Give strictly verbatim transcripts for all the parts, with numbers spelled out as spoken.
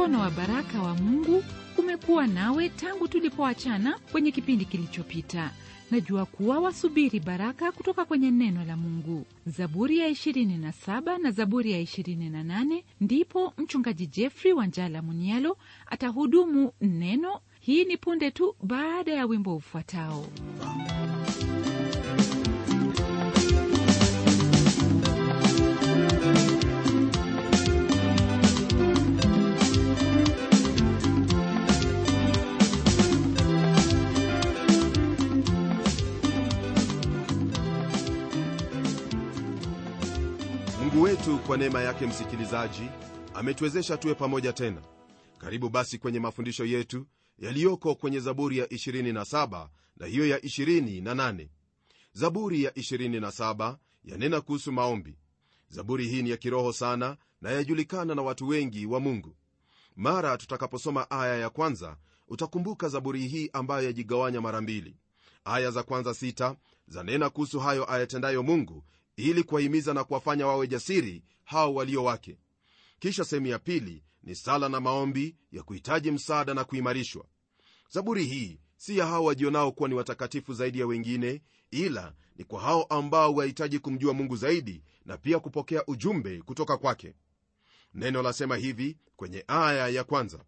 mkono wa baraka wa Mungu umekuwa nawe tangu tulipoachana kwenye kipindi kilichopita. Najua kuwa wasubiri baraka kutoka kwenye neno la Mungu. Zaburi ya ishirini na saba na Zaburi ya ishirini na nane ndipo mchungaji Jeffrey Wanjala Munialo atahudumu neno. Hii ni punde tu baada ya wimbo ufuatao. Mungu wetu kwa neema yake, msikilizaji, ametuwezesha tuwe pamoja tena. Karibu basi kwenye mafundisho yetu yaliyoko kwenye Zaburi ya ishirini na saba na hiyo ya ishirini na nane. Zaburi ya ishirini na saba yanena kuhusu maombi. Zaburi hii ni ya kiroho sana na yajulikana na watu wengi wa Mungu. Mara tutakaposoma aya ya kwanza, utakumbuka zaburi hii ambayo yajigawanya mara mbili. Aya za kwanza sita zanena kuhusu hayo ayatendayo Mungu ili kuwahimiza na kuwafanya wawe jasiri hao walio wake. Kisha sehemu ya pili ni sala na maombi ya kuhitaji msaada na kuimarishwa. Zaburi hii si ya hao wajionao kuwa ni watakatifu zaidi ya wengine, ila ni kwa hao ambao wahitaji kumjua Mungu zaidi na pia kupokea ujumbe kutoka kwake. Neno lasema hivi kwenye aya ya kwanza: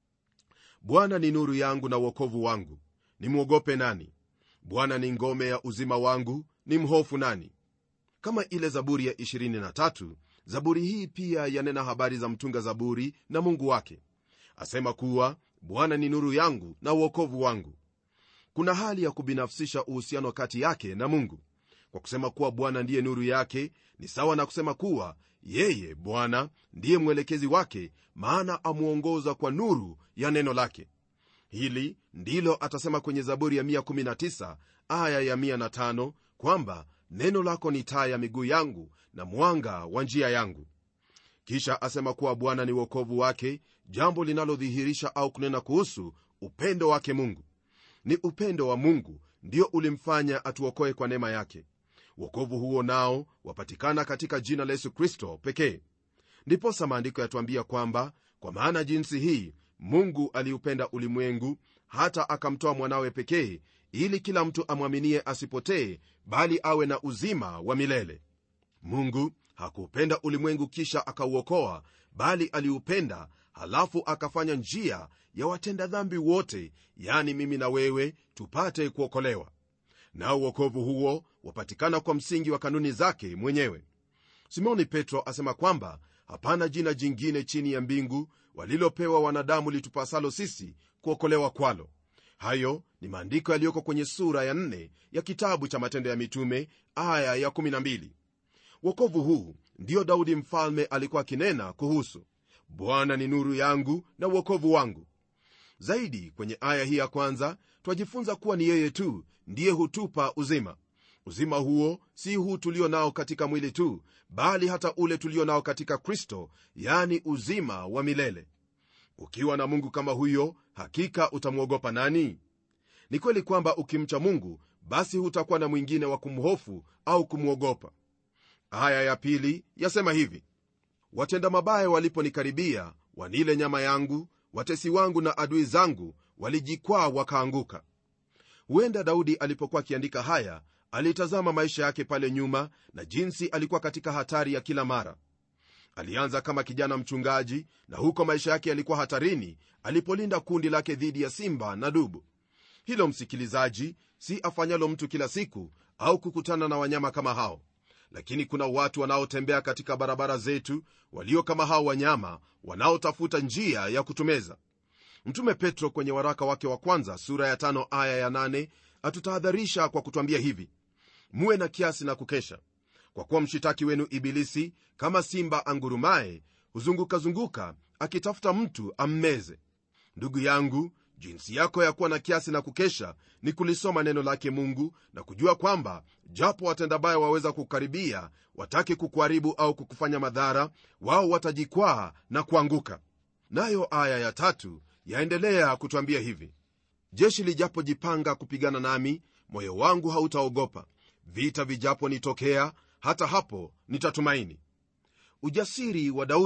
Bwana ni nuru yangu na wokovu wangu, nimwogope nani? Bwana ni ngome ya uzima wangu, nimhofu nani? Kama ile Zaburi ya ishirini na tatu, zaburi hii pia yanena habari za mtunga zaburi na Mungu wake. Asema kuwa Bwana ni nuru yangu na wokovu wangu. Kuna hali ya kubinafsisha uhusiano kati yake na Mungu. Kwa kusema kuwa Bwana ndiye nuru yake, ni sawa na kusema kuwa yeye Bwana ndiye mwelekezi wake, maana amuongoza kwa nuru ya neno lake. Hili ndilo atasema kwenye Zaburi ya mia kumi na tisa aya ya mia na tano kwamba neno lako ni taa ya miguu yangu na mwanga wa njia yangu. Kisha asema kuwa Bwana ni wokovu wake, jambo linalodhihirisha au kunena kuhusu upendo wake Mungu. Ni upendo wa Mungu ndio ulimfanya atuokoe kwa neema yake. Wokovu huo nao wapatikana katika jina la Yesu Kristo pekee. Ndiposa maandiko yatuambia kwamba kwa maana jinsi hii Mungu aliupenda ulimwengu hata akamtoa mwanawe pekee, ili kila mtu amwaminie asipotee, bali awe na uzima wa milele. Mungu hakupenda ulimwengu kisha akauokoa, bali aliupenda halafu akafanya njia ya watenda dhambi wote, yani mimi na wewe, tupate kuokolewa. Nao wokovu huo wapatikana kwa msingi wa kanuni zake mwenyewe. Simoni Petro asema kwamba hapana jina jingine chini ya mbingu walilopewa wanadamu litupasalo sisi kuokolewa kwalo. Hayo ni maandiko yaliyoko kwenye sura ya nne ya kitabu cha Matendo ya Mitume aya ya kumi na mbili. Wokovu huu ndio Daudi mfalme alikuwa akinena kuhusu. Bwana ni nuru yangu na wokovu wangu. Zaidi kwenye aya hii ya kwanza twajifunza kuwa ni yeye tu ndiye hutupa uzima. Uzima huo si huu tulio nao katika mwili tu, bali hata ule tulio nao katika Kristo, yani uzima wa milele. Ukiwa na Mungu kama huyo, hakika utamwogopa nani? Ni kweli kwamba ukimcha Mungu, basi hutakuwa na mwingine wa kumhofu au kumwogopa. Aya ya pili yasema hivi: watenda mabaya waliponikaribia, wanile nyama yangu, watesi wangu na adui zangu walijikwaa wakaanguka. Huenda Daudi alipokuwa akiandika haya alitazama maisha yake pale nyuma na jinsi alikuwa katika hatari ya kila mara. Alianza kama kijana mchungaji, na huko maisha yake yalikuwa hatarini alipolinda kundi lake dhidi ya simba na dubu. Hilo, msikilizaji, si afanyalo mtu kila siku au kukutana na wanyama kama hao. Lakini kuna watu wanaotembea katika barabara zetu walio kama hao wanyama, wanaotafuta njia ya kutumeza. Mtume Petro kwenye waraka wake wa kwanza sura ya tano aya ya nane atutahadharisha kwa kutwambia hivi: muwe na kiasi na kukesha, kwa kuwa mshitaki wenu Ibilisi kama simba angurumaye huzunguka zunguka akitafuta mtu ammeze. Ndugu yangu, jinsi yako ya kuwa na kiasi na kukesha ni kulisoma neno lake Mungu na kujua kwamba japo watenda baya waweza kukaribia watake kukuharibu au kukufanya madhara, wao watajikwaa na kuanguka. Nayo aya ya tatu yaendelea kutwambia hivi: jeshi lijapojipanga kupigana nami, moyo wangu hautaogopa. Vita vijapo nitokea, hata hapo nitatumaini. Ujasiri wa Daudi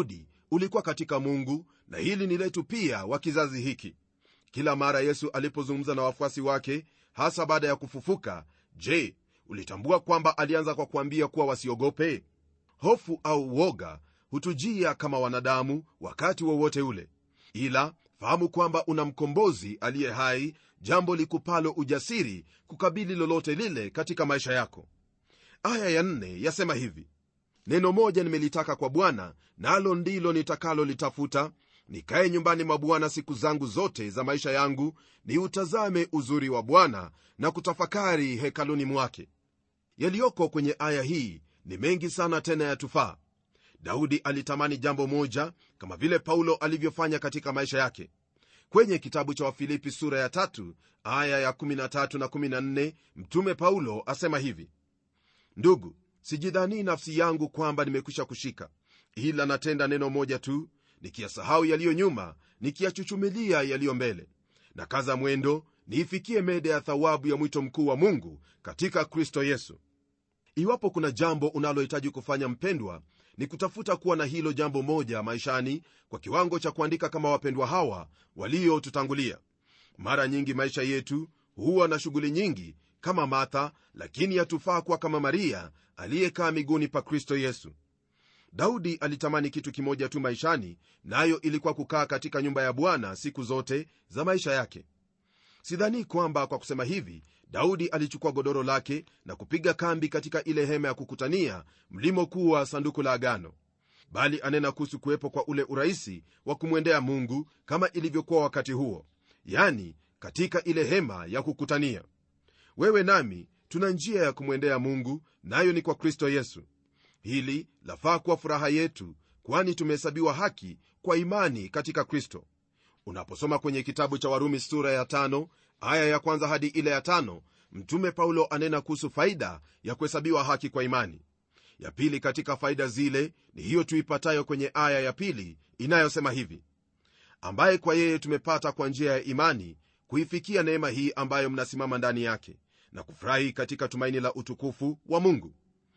ulikuwa katika Mungu, na hili ni letu pia wa kizazi hiki. Kila mara Yesu alipozungumza na wafuasi wake, hasa baada ya kufufuka, je, ulitambua kwamba alianza kwa kuambia kuwa wasiogope? Hofu au uoga hutujia kama wanadamu wakati wowote ule, ila fahamu kwamba una mkombozi aliye hai, jambo likupalo ujasiri kukabili lolote lile katika maisha yako. Aya ya nne yasema hivi: neno moja nimelitaka kwa Bwana, nalo ndilo nitakalo litafuta, nikae nyumbani mwa Bwana siku zangu zote za maisha yangu, niutazame uzuri wa Bwana na kutafakari hekaluni mwake. Yaliyoko kwenye aya hii ni mengi sana, tena yatufaa. Daudi alitamani jambo moja, kama vile Paulo alivyofanya katika maisha yake. Kwenye kitabu cha Wafilipi sura ya tatu aya ya kumi na tatu na kumi na nne, mtume Paulo asema hivi: ndugu, sijidhani nafsi yangu kwamba nimekwisha kushika, ila natenda neno moja tu, nikiyasahau yaliyo nyuma, nikiyachuchumilia yaliyo mbele, na kaza mwendo niifikie mede ya thawabu ya mwito mkuu wa Mungu katika Kristo Yesu. Iwapo kuna jambo unalohitaji kufanya, mpendwa, ni kutafuta kuwa na hilo jambo moja maishani, kwa kiwango cha kuandika kama wapendwa hawa waliotutangulia. Mara nyingi maisha yetu huwa na shughuli nyingi kama Martha, lakini yatufaa kuwa kama Maria aliyekaa miguuni pa Kristo Yesu. Daudi alitamani kitu kimoja tu maishani, nayo na ilikuwa kukaa katika nyumba ya Bwana siku zote za maisha yake. Sidhani kwamba kwa kusema hivi Daudi alichukua godoro lake na kupiga kambi katika ile hema ya kukutania mlimokuwa sanduku la agano, bali anena kuhusu kuwepo kwa ule urahisi wa kumwendea Mungu kama ilivyokuwa wakati huo, yani katika ile hema ya kukutania. Wewe nami tuna njia ya kumwendea Mungu, nayo ni kwa Kristo Yesu. Hili lafaa kuwa furaha yetu, kwani tumehesabiwa haki kwa imani katika Kristo. Unaposoma kwenye kitabu cha Warumi sura ya tano aya ya kwanza hadi ile ya tano, mtume Paulo anena kuhusu faida ya kuhesabiwa haki kwa imani. Ya pili katika faida zile ni hiyo tuipatayo kwenye aya ya pili inayosema hivi: ambaye kwa yeye tumepata kwa njia ya imani kuifikia neema hii ambayo mnasimama ndani yake, na kufurahi katika tumaini la utukufu wa Mungu.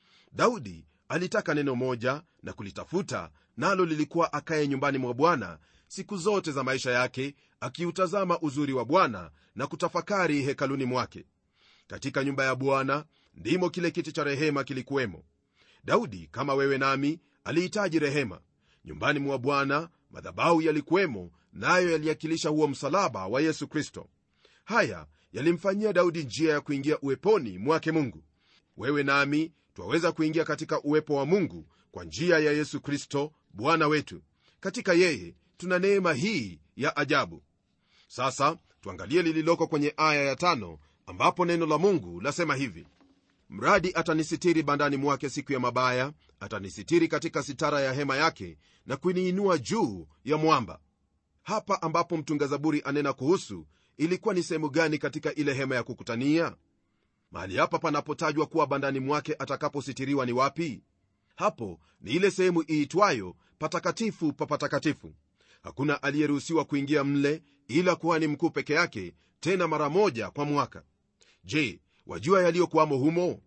Daudi alitaka neno moja na kulitafuta, nalo lilikuwa akae nyumbani mwa Bwana siku zote za maisha yake, akiutazama uzuri wa Bwana na kutafakari hekaluni mwake. Katika nyumba ya Bwana ndimo kile kiti cha rehema kilikuwemo. Daudi kama wewe nami alihitaji rehema. Nyumbani mwa Bwana madhabahu yalikuwemo, nayo yaliakilisha huo msalaba wa Yesu Kristo. Haya yalimfanyia Daudi njia ya kuingia uweponi mwake Mungu. Wewe nami twaweza kuingia katika uwepo wa Mungu kwa njia ya Yesu Kristo Bwana wetu. Katika yeye tuna neema hii ya ajabu. Sasa tuangalie lililoko kwenye aya ya tano, ambapo neno la Mungu lasema hivi: mradi atanisitiri bandani mwake siku ya mabaya, atanisitiri katika sitara ya hema yake na kuniinua juu ya mwamba. Hapa ambapo mtunga zaburi anena kuhusu, ilikuwa ni sehemu gani katika ile hema ya kukutania? Mahali hapa panapotajwa kuwa bandani mwake atakapositiriwa ni wapi? Hapo ni ile sehemu iitwayo patakatifu pa patakatifu. Hakuna aliyeruhusiwa kuingia mle ila kuhani mkuu peke yake, tena mara moja kwa mwaka. Je, wajua yaliyokuwamo humo?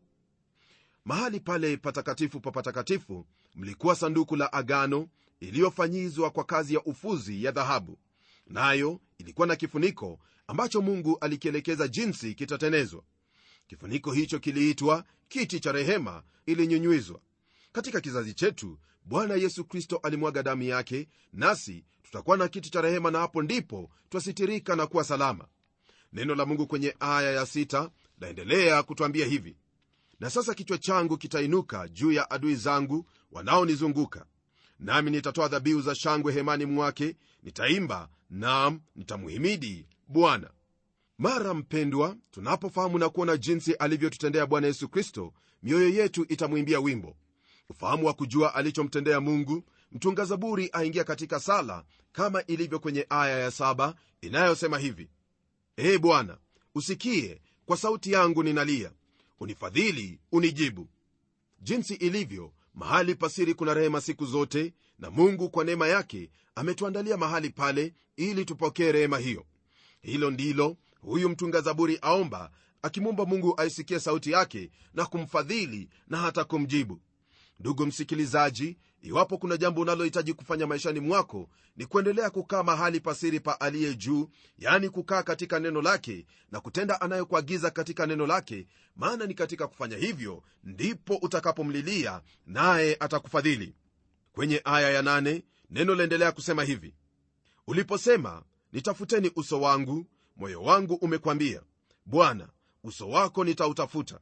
Mahali pale patakatifu pa patakatifu mlikuwa sanduku la agano iliyofanyizwa kwa kazi ya ufuzi ya dhahabu, nayo ilikuwa na kifuniko ambacho Mungu alikielekeza jinsi kitatenezwa. Kifuniko hicho kiliitwa kiti cha rehema, ilinyunyizwa. Katika kizazi chetu Bwana Yesu Kristo alimwaga damu yake, nasi tutakuwa na kiti cha rehema, na hapo ndipo twasitirika na kuwa salama. Neno la Mungu kwenye aya ya sita laendelea kutuambia hivi: na sasa kichwa changu kitainuka juu ya adui zangu wanaonizunguka, nami nitatoa dhabihu za shangwe hemani mwake, nitaimba, naam, nitamuhimidi Bwana. Mara mpendwa, tunapofahamu na kuona jinsi alivyotutendea Bwana Yesu Kristo, mioyo yetu itamwimbia wimbo. Ufahamu wa kujua alichomtendea Mungu, mtunga zaburi aingia katika sala kama ilivyo kwenye aya ya saba inayosema hivi: Ee Bwana, usikie, kwa sauti yangu ninalia, unifadhili, unijibu. Jinsi ilivyo, mahali pasiri kuna rehema siku zote, na Mungu kwa neema yake ametuandalia mahali pale ili tupokee rehema hiyo. Hilo ndilo huyu mtunga zaburi aomba, akimwomba Mungu aisikie sauti yake na kumfadhili na hata kumjibu. Ndugu msikilizaji, iwapo kuna jambo unalohitaji kufanya maishani mwako, ni kuendelea kukaa mahali pasiri pa aliye juu, yani kukaa katika neno lake na kutenda anayokuagiza katika neno lake, maana ni katika kufanya hivyo ndipo utakapomlilia naye atakufadhili. Kwenye aya ya nane neno laendelea kusema hivi: uliposema nitafuteni uso wangu, moyo wangu umekwambia, Bwana, uso wako nitautafuta.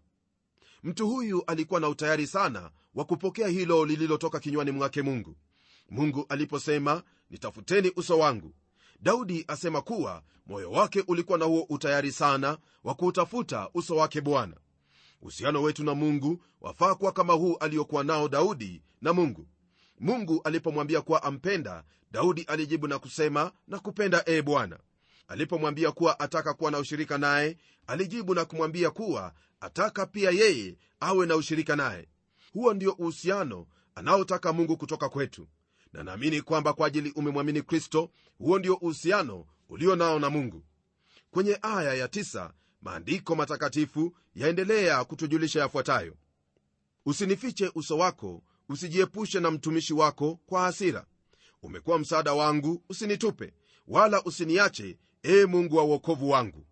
Mtu huyu alikuwa na utayari sana wa kupokea hilo lililotoka kinywani mwake Mungu. Mungu aliposema nitafuteni uso wangu, Daudi asema kuwa moyo wake ulikuwa na huo utayari sana wa kuutafuta uso wake Bwana. Uhusiano wetu na Mungu wafaa kuwa kama huu aliokuwa nao Daudi na Mungu. Mungu alipomwambia kuwa ampenda, Daudi alijibu na kusema nakupenda, e Bwana. Alipomwambia kuwa ataka kuwa na ushirika naye, alijibu na kumwambia kuwa ataka pia yeye awe na ushirika naye. Huo ndio uhusiano anaotaka Mungu kutoka kwetu, na naamini kwamba kwa ajili umemwamini Kristo, huo ndio uhusiano ulio nao na Mungu. Kwenye aya ya tisa maandiko matakatifu yaendelea kutujulisha yafuatayo: usinifiche uso wako, usijiepushe na mtumishi wako kwa hasira. Umekuwa msaada wangu, usinitupe wala usiniache, e Mungu wa wokovu wangu.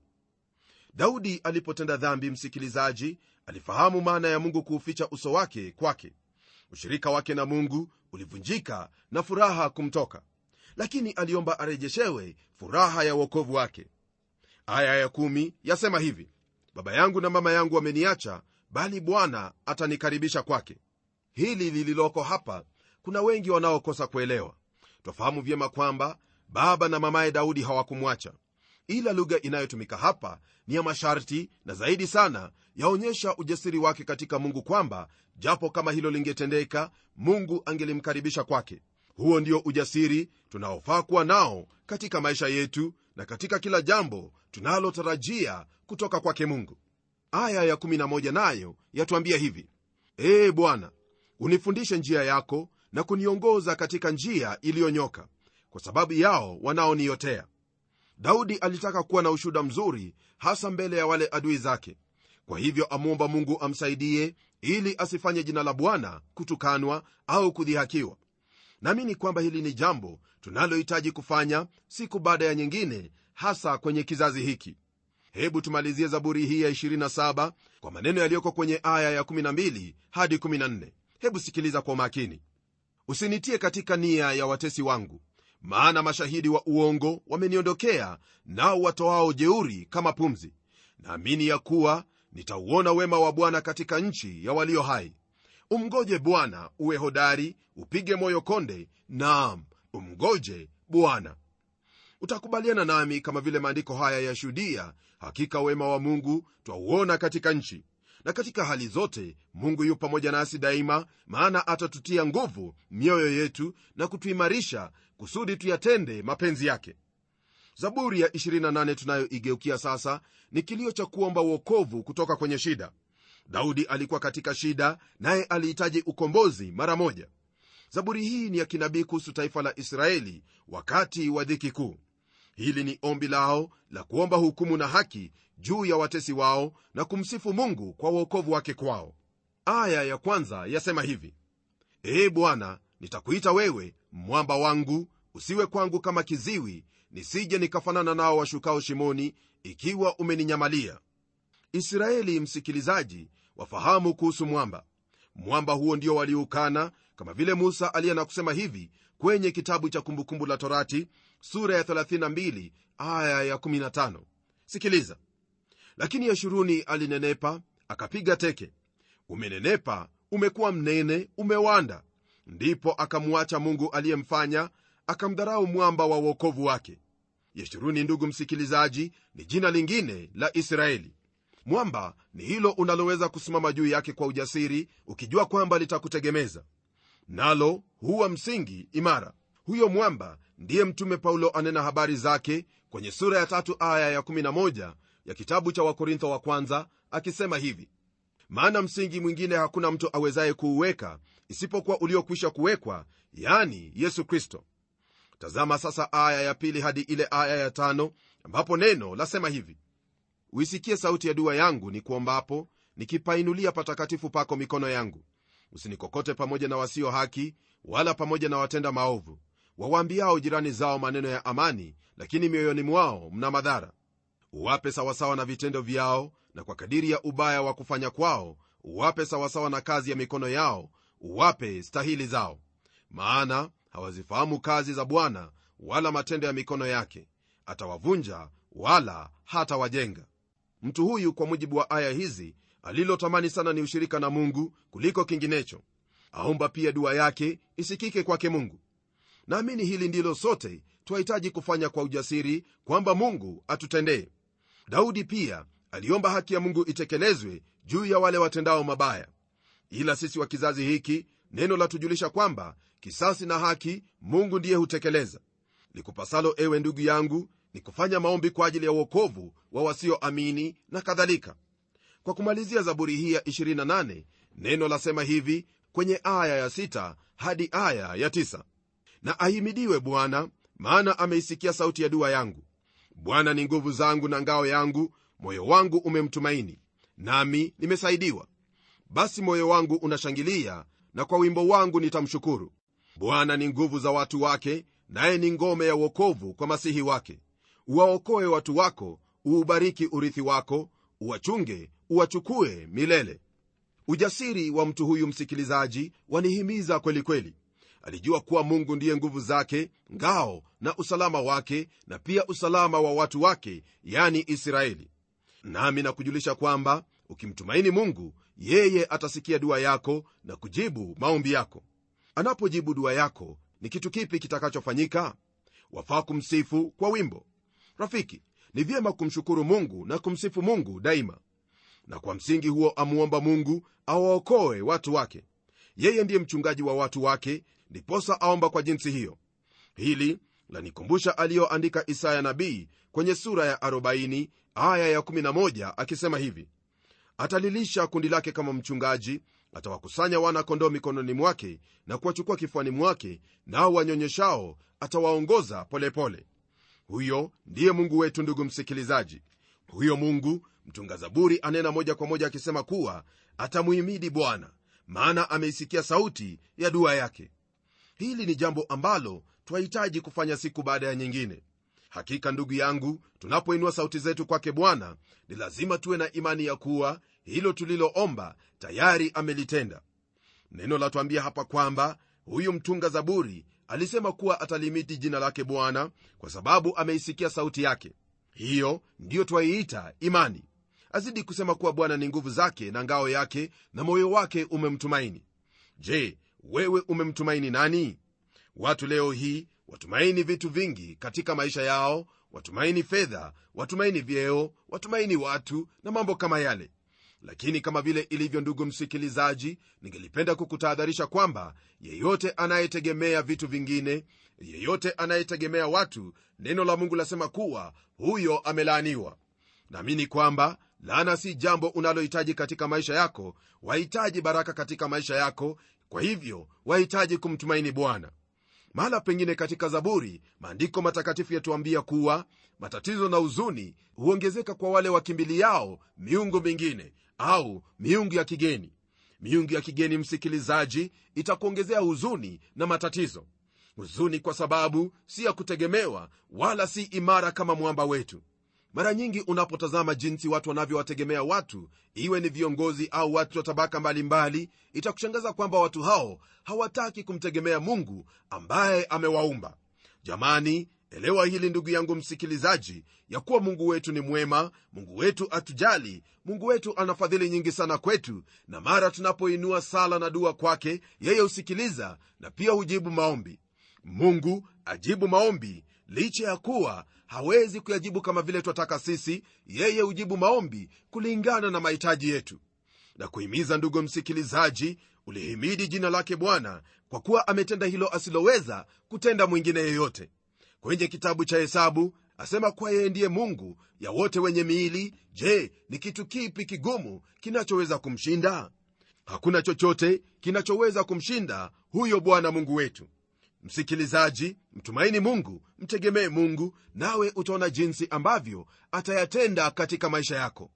Daudi alipotenda dhambi, msikilizaji, alifahamu maana ya Mungu kuuficha uso wake kwake. Ushirika wake na Mungu ulivunjika na furaha kumtoka, lakini aliomba arejeshewe furaha ya wokovu wake. Aya ya kumi yasema hivi: baba yangu na mama yangu wameniacha, bali Bwana atanikaribisha kwake. Hili lililoko hapa kuna wengi wanaokosa kuelewa. Twafahamu vyema kwamba baba na mamaye Daudi hawakumwacha, ila lugha inayotumika hapa ni ya masharti, na zaidi sana yaonyesha ujasiri wake katika Mungu, kwamba japo kama hilo lingetendeka, Mungu angelimkaribisha kwake. Huo ndio ujasiri tunaofaa kuwa nao katika maisha yetu na katika kila jambo tunalotarajia kutoka kwake Mungu. Aya ya kumi na moja nayo yatuambia hivi: ee Bwana, unifundishe njia yako na kuniongoza katika njia iliyonyoka, kwa sababu yao wanaoniotea. Daudi alitaka kuwa na ushuhuda mzuri, hasa mbele ya wale adui zake. Kwa hivyo amwomba Mungu amsaidie ili asifanye jina la Bwana kutukanwa au kudhihakiwa. Naamini kwamba hili ni jambo tunalohitaji kufanya siku baada ya nyingine, hasa kwenye kizazi hiki. Hebu tumalizie Zaburi hii ya ishirini na saba kwa maneno yaliyoko kwenye aya ya kumi na mbili hadi kumi na nne. Hebu sikiliza kwa makini: usinitie katika nia ya watesi wangu, maana mashahidi wa uongo wameniondokea, nao watoao jeuri kama pumzi. Naamini ya kuwa nitauona wema wa Bwana katika nchi ya walio hai. Umgoje Bwana, uwe hodari, upige moyo konde, naam, umgoje Bwana. Utakubaliana nami kama vile maandiko haya yashuhudia, hakika wema wa Mungu twauona katika nchi, na katika hali zote Mungu yu pamoja nasi daima, maana atatutia nguvu mioyo yetu na kutuimarisha kusudi tuyatende mapenzi yake. Zaburi ya ishirini na nane tunayoigeukia sasa ni kilio cha kuomba wokovu kutoka kwenye shida. Daudi alikuwa katika shida, naye alihitaji ukombozi mara moja. Zaburi hii ni ya kinabii kuhusu taifa la Israeli wakati wa dhiki kuu. Hili ni ombi lao la kuomba hukumu na haki juu ya watesi wao na kumsifu Mungu kwa wokovu wake kwao. Aya ya kwanza yasema hivi: ee Bwana, nitakuita wewe mwamba wangu, usiwe kwangu kama kiziwi, nisije nikafanana nao washukao shimoni, ikiwa umeninyamalia. Israeli, msikilizaji, wafahamu kuhusu mwamba. Mwamba huo ndio waliukana, kama vile Musa aliye na kusema hivi kwenye kitabu cha Kumbukumbu la Torati sura ya thelathini na mbili aya ya kumi na tano. Sikiliza: lakini Yeshuruni alinenepa akapiga teke, umenenepa, umekuwa mnene, umewanda. Ndipo akamwacha Mungu aliyemfanya, akamdharau mwamba wa wokovu wake. Yeshuruni, ndugu msikilizaji, ni jina lingine la Israeli. Mwamba ni hilo unaloweza kusimama juu yake kwa ujasiri, ukijua kwamba litakutegemeza, nalo huwa msingi imara. Huyo mwamba ndiye mtume Paulo anena habari zake kwenye sura ya tatu aya ya kumi na moja ya kitabu cha Wakorintho wa kwanza, akisema hivi: maana msingi mwingine hakuna mtu awezaye kuuweka isipokuwa uliokwisha kuwekwa, yani Yesu Kristo. Tazama sasa aya ya pili hadi ile aya ya tano, ambapo neno lasema hivi: uisikie sauti ya dua yangu ni kuombapo, nikipainulia patakatifu pako mikono yangu. Usinikokote pamoja na wasio haki, wala pamoja na watenda maovu, wawaambiao jirani zao maneno ya amani, lakini mioyoni mwao mna madhara. Uwape sawasawa na vitendo vyao, na kwa kadiri ya ubaya wa kufanya kwao uwape sawasawa na kazi ya mikono yao, uwape stahili zao. Maana hawazifahamu kazi za Bwana, wala matendo ya mikono yake. Atawavunja wala hatawajenga. Mtu huyu, kwa mujibu wa aya hizi, alilotamani sana ni ushirika na Mungu kuliko kinginecho. Aomba pia dua yake isikike kwake Mungu. Naamini hili ndilo sote twahitaji kufanya kwa ujasiri, kwamba Mungu atutendee. Daudi pia aliomba haki ya Mungu itekelezwe juu ya wale watendao mabaya. Ila sisi wa kizazi hiki, neno la tujulisha kwamba kisasi na haki Mungu ndiye hutekeleza. Likupasalo ewe ndugu yangu ni kufanya maombi kwa ajili ya wokovu wa wasioamini na kadhalika. Kwa kumalizia Zaburi hii ya ishirini na nane, neno lasema hivi kwenye aya ya sita hadi aya ya tisa: na ahimidiwe Bwana, maana ameisikia sauti ya dua yangu. Bwana ni nguvu zangu na ngao yangu, moyo wangu umemtumaini, nami nimesaidiwa. Basi moyo wangu unashangilia, na kwa wimbo wangu nitamshukuru. Bwana ni nguvu za watu wake, naye ni ngome ya wokovu kwa masihi wake. Uwaokoe watu wako, uubariki urithi wako, uwachunge, uwachukue milele. Ujasiri wa mtu huyu, msikilizaji, wanihimiza kweli kweli. Alijua kuwa Mungu ndiye nguvu zake, ngao na usalama wake, na pia usalama wa watu wake, yani Israeli. Nami nakujulisha kwamba ukimtumaini Mungu, yeye atasikia dua yako na kujibu maombi yako. Anapojibu dua yako, ni kitu kipi kitakachofanyika? Wafaa kumsifu kwa wimbo. Rafiki, ni vyema kumshukuru Mungu na kumsifu Mungu daima. Na kwa msingi huo amuomba Mungu awaokoe watu wake. Yeye ndiye mchungaji wa watu wake, ndiposa aomba kwa jinsi hiyo. Hili lanikumbusha aliyoandika Isaya nabii kwenye sura ya arobaini aya ya kumi na moja akisema hivi: atalilisha kundi lake kama mchungaji, atawakusanya wana kondoo mikononi mwake na kuwachukua kifuani mwake, nao wanyonyeshao atawaongoza polepole. Huyo ndiye Mungu wetu, ndugu msikilizaji. Huyo Mungu mtunga Zaburi anena moja kwa moja akisema kuwa atamuhimidi Bwana, maana ameisikia sauti ya dua yake. Hili ni jambo ambalo twahitaji kufanya siku baada ya nyingine. Hakika ndugu yangu, tunapoinua sauti zetu kwake Bwana, ni lazima tuwe na imani ya kuwa hilo tuliloomba tayari amelitenda. Neno la tuambia hapa kwamba huyu mtunga Zaburi alisema kuwa atalimiti jina lake Bwana kwa sababu ameisikia sauti yake. Hiyo ndiyo twaiita imani. Azidi kusema kuwa Bwana ni nguvu zake na ngao yake, na moyo wake umemtumaini. Je, wewe umemtumaini nani? Watu leo hii watumaini vitu vingi katika maisha yao. Watumaini fedha, watumaini vyeo, watumaini watu na mambo kama yale. Lakini kama vile ilivyo, ndugu msikilizaji, ningelipenda kukutahadharisha kwamba yeyote anayetegemea vitu vingine, yeyote anayetegemea watu, neno la Mungu lasema kuwa huyo amelaaniwa. Naamini kwamba laana si jambo unalohitaji katika maisha yako. Wahitaji baraka katika maisha yako. Kwa hivyo wahitaji kumtumaini Bwana. Mahala pengine katika Zaburi, maandiko matakatifu yatuambia kuwa matatizo na huzuni huongezeka kwa wale wakimbiliao miungu mingine au miungu ya kigeni. Miungu ya kigeni, msikilizaji, itakuongezea huzuni na matatizo. Huzuni kwa sababu si ya kutegemewa, wala si imara kama mwamba wetu. Mara nyingi unapotazama jinsi watu wanavyowategemea watu, iwe ni viongozi au watu wa tabaka mbalimbali, itakushangaza kwamba watu hao hawataki kumtegemea Mungu ambaye amewaumba. Jamani, elewa hili ndugu yangu msikilizaji, ya kuwa Mungu wetu ni mwema, Mungu wetu atujali, Mungu wetu ana fadhili nyingi sana kwetu, na mara tunapoinua sala na dua kwake, yeye husikiliza na pia hujibu maombi. Mungu ajibu maombi licha ya kuwa hawezi kuyajibu kama vile twataka sisi. Yeye hujibu maombi kulingana na mahitaji yetu. Na kuhimiza ndugu msikilizaji, ulihimidi jina lake Bwana, kwa kuwa ametenda hilo asiloweza kutenda mwingine yeyote. Kwenye kitabu cha Hesabu asema kuwa yeye ndiye Mungu ya wote wenye miili. Je, ni kitu kipi kigumu kinachoweza kumshinda? Hakuna chochote kinachoweza kumshinda huyo Bwana Mungu wetu. Msikilizaji, mtumaini Mungu, mtegemee Mungu, nawe utaona jinsi ambavyo atayatenda katika maisha yako.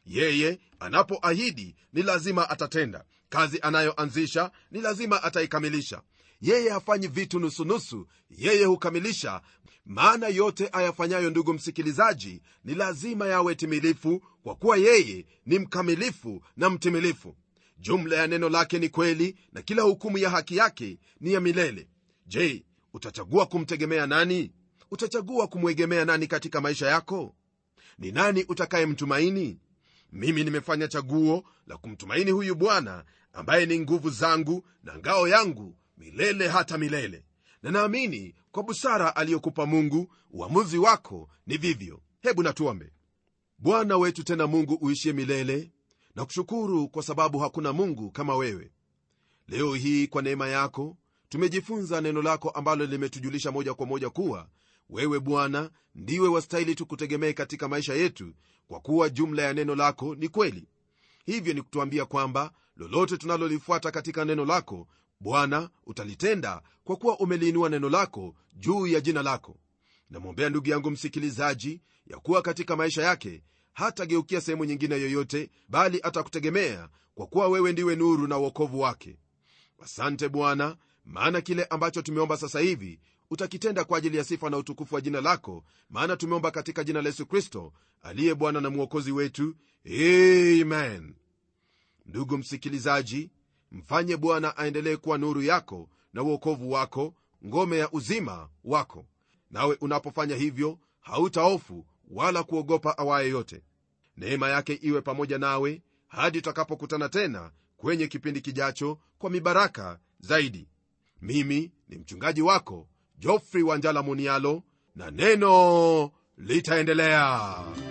Yeye anapoahidi ni lazima atatenda. Kazi anayoanzisha ni lazima ataikamilisha. Yeye hafanyi vitu nusunusu, yeye hukamilisha. Maana yote ayafanyayo, ndugu msikilizaji, ni lazima yawe timilifu, kwa kuwa yeye ni mkamilifu na mtimilifu. Jumla ya neno lake ni kweli, na kila hukumu ya haki yake ni ya milele. Je, utachagua kumtegemea nani? Utachagua kumwegemea nani katika maisha yako? Ni nani utakayemtumaini? Mimi nimefanya chaguo la kumtumaini huyu Bwana, ambaye ni nguvu zangu na ngao yangu milele hata milele. Na naamini kwa busara aliyokupa Mungu, uamuzi wako ni vivyo. Hebu natuombe. Bwana wetu tena Mungu uishie milele, na kushukuru kwa sababu hakuna Mungu kama wewe. Leo hii kwa neema yako tumejifunza neno lako ambalo limetujulisha moja kwa moja kuwa wewe Bwana ndiwe wastahili tukutegemee katika maisha yetu, kwa kuwa jumla ya neno lako ni kweli. Hivyo ni kutuambia kwamba lolote tunalolifuata katika neno lako Bwana utalitenda, kwa kuwa umeliinua neno lako juu ya jina lako. Namwombea ndugu yangu msikilizaji ya kuwa katika maisha yake hatageukia sehemu nyingine yoyote, bali atakutegemea, kwa kuwa wewe ndiwe nuru na wokovu wake. Asante Bwana, maana kile ambacho tumeomba sasa hivi utakitenda kwa ajili ya sifa na utukufu wa jina lako, maana tumeomba katika jina la Yesu Kristo aliye Bwana na Mwokozi wetu. Amen. Ndugu msikilizaji, mfanye Bwana aendelee kuwa nuru yako na wokovu wako, ngome ya uzima wako. Nawe unapofanya hivyo hautahofu wala kuogopa awaye yote. Neema yake iwe pamoja nawe hadi tutakapokutana tena kwenye kipindi kijacho kwa mibaraka zaidi. Mimi ni mchungaji wako Geoffrey Wanjala Munialo, na neno litaendelea.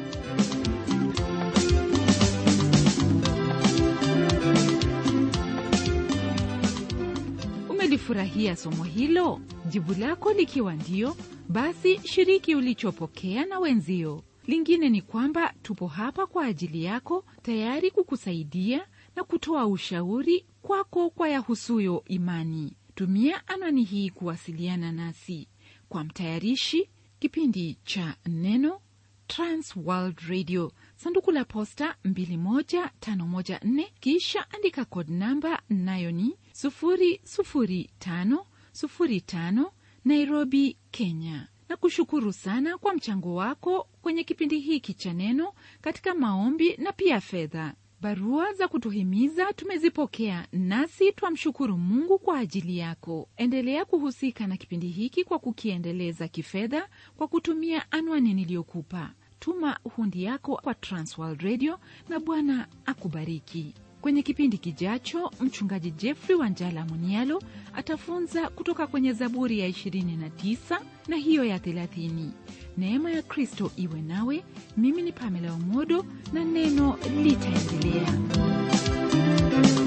Umelifurahia somo hilo? Jibu lako likiwa ndio, basi shiriki ulichopokea na wenzio. Lingine ni kwamba tupo hapa kwa ajili yako, tayari kukusaidia na kutoa ushauri kwako kwa yahusuyo imani. Tumia anwani hii kuwasiliana nasi. Kwa mtayarishi kipindi cha Neno, Trans World Radio, sanduku la posta mbili moja tano moja nne, kisha andika code namba, nayo ni sufuri sufuri tano sufuri tano, Nairobi, Kenya. Na kushukuru sana kwa mchango wako kwenye kipindi hiki cha Neno, katika maombi na pia fedha. Barua za kutuhimiza tumezipokea, nasi twamshukuru Mungu kwa ajili yako. Endelea kuhusika na kipindi hiki kwa kukiendeleza kifedha kwa kutumia anwani niliyokupa. Tuma hundi yako kwa Transworld Radio na Bwana akubariki. Kwenye kipindi kijacho, mchungaji Geoffrey Wanjala Munialo atafunza kutoka kwenye Zaburi ya ishirini na tisa na hiyo ya thelathini. Neema ya Kristo iwe nawe. Mimi ni Pamela Omodo, na neno litaendelea.